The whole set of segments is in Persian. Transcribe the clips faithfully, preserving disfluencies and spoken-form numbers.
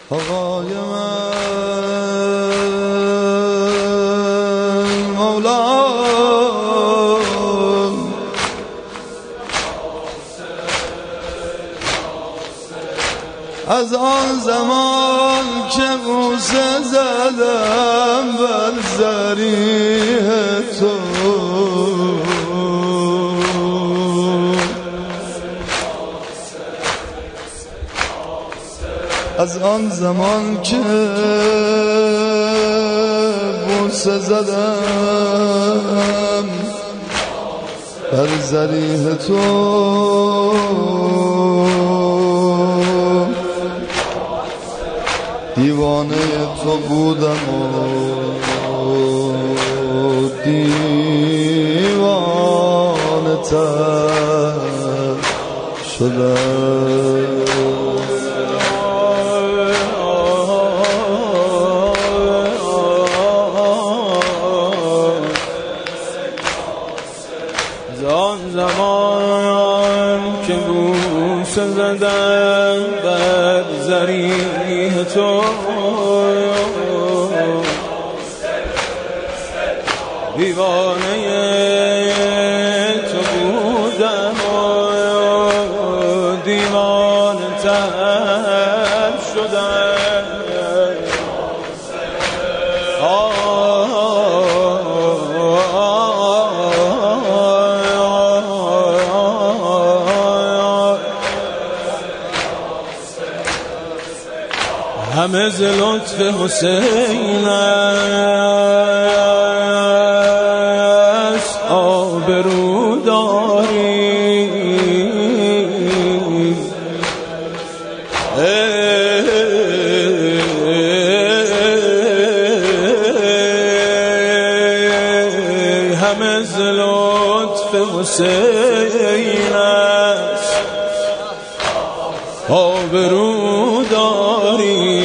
آقای من مولا از آن زمان که بوسه زدم بر ضریح تو، از آن زمان که بوسه زدم بر ضریح تو، دیوانه تو بودم و دیوانه تر شدم. آن زمان که بوسه زدم بر ضریح تو، دیوانه تو بودم و دیوانه تر شدم. همه ز لطف حسین است آبرو داری، همه ز لطف حسین است آبرو داری.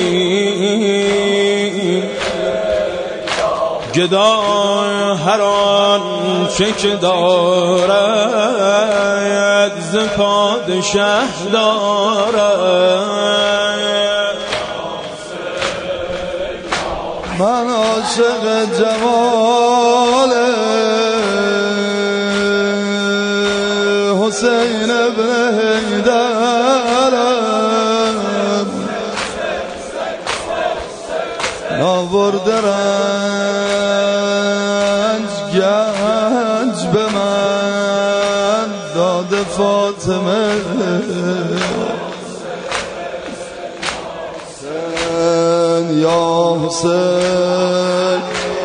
گدا هر آنچه که دارد ز پادشه دارد. من عاشق جمال حسین ابن حیدرم، ناورده رنج گنج به من داده فاطمه. حسین یا حسین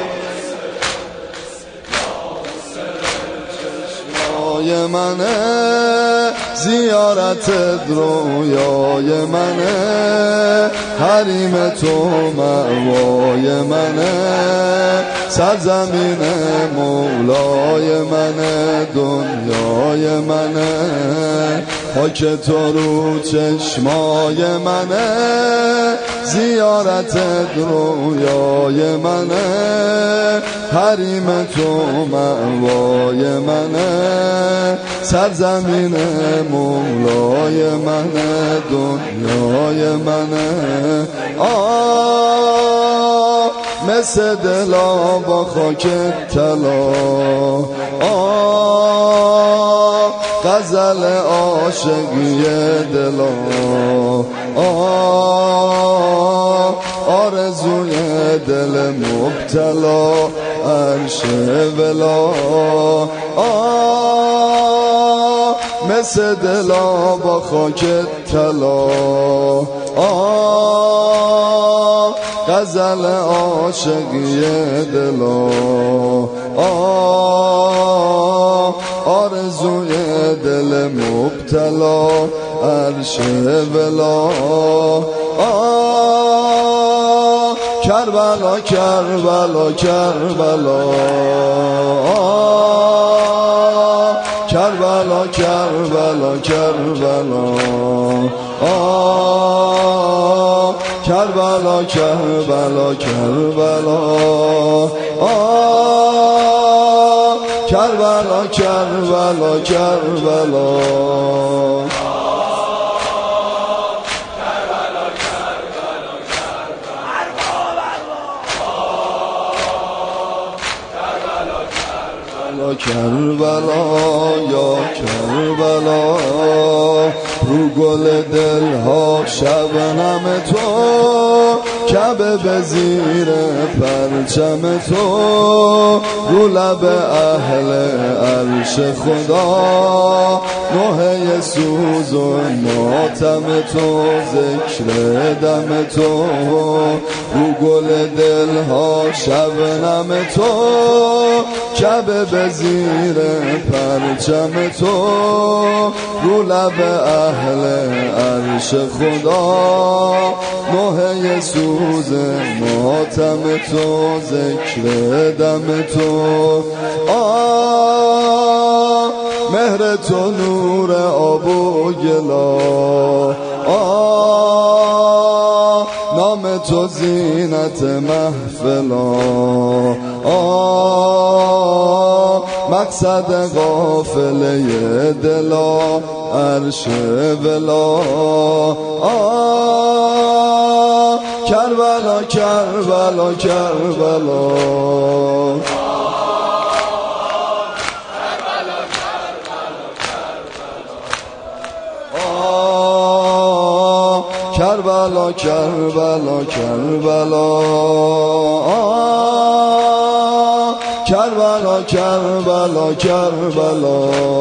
چشمای منه، زیارت رویای منه، حریم تو مأوای منه، سرزمین مولای منه، دنیای منه، خاک تو رو چشمای منه، زیارت رویای منه، حریم تو مأوای منه، سرزمین مولای منه، دنیای منه. آه مثل دلا با خاک طلا، آه غزل عاشقی دلا، آه آرزوی دل مبتلا عرش ولا، آه مثل دلا با خاک طلا، آه غزل عاشقی دلا، آه آرزوی دل مبتلا عرش ولا. آه کربلا کربلا کربلا، آه کربلا کربلا کربلا، آه کربلا کربلا کربلا، آه کربلا کربلا کربلا. کربلا یا کربلا رو گل دلها شبنم تو کعبه به زیر پرچم تو رو لب اهل عرش خدا نوحه سوز و ماتم تو ذکر دم تو رو گل دلها شبنم تو کعبه به زیر پرچم تو رو لب اهل عرش خدا نوحه سوز ماتم تو ذکر دم تو آه مهر تو نور آب و گلا آه نام تو زینت محفلا آه مقصد قافله دلا عرش ولا آه کربلا کربلا کربلا کربلا کربلا کربلا کربلا کربلا کربلا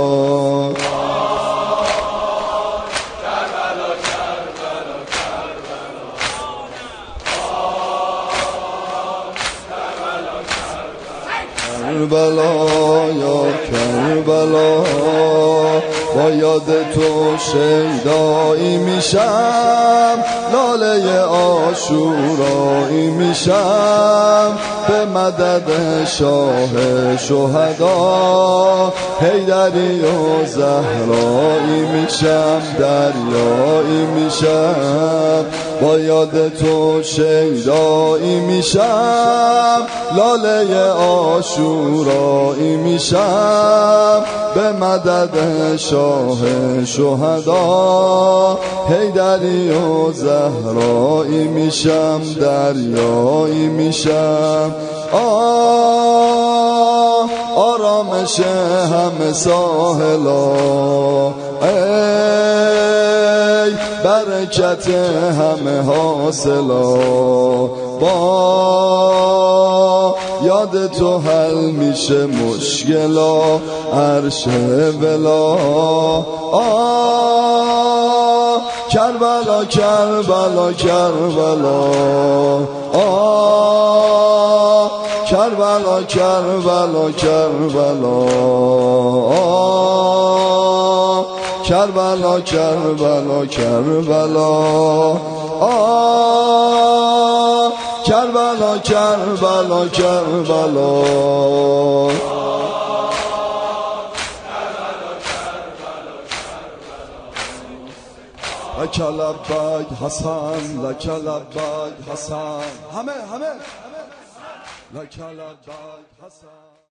کربلا یا کربلا با یاد تو شیدایی میشم لاله عاشورایی میشم به مدد شاه شهدا حیدری و زهرایی میشم دریایی میشم با یاد تو شیدایی میشم لاله عاشورایی میشم به مدد شاه شهدا حیدری و زهرایی میشم دریایی میشم آه آرامش همه ساحلا ای برکت همه حاصلا با یاد تو حل میشه مشکلا عرش ولا آه کربلا کربلا کربلا آه کربلا کربلا کربلا آه کربلا کربلا کربلا آه کربلا کربلا کربلا لک لبیک حسن لک لبیک حسن همه همه لک لبیک حسن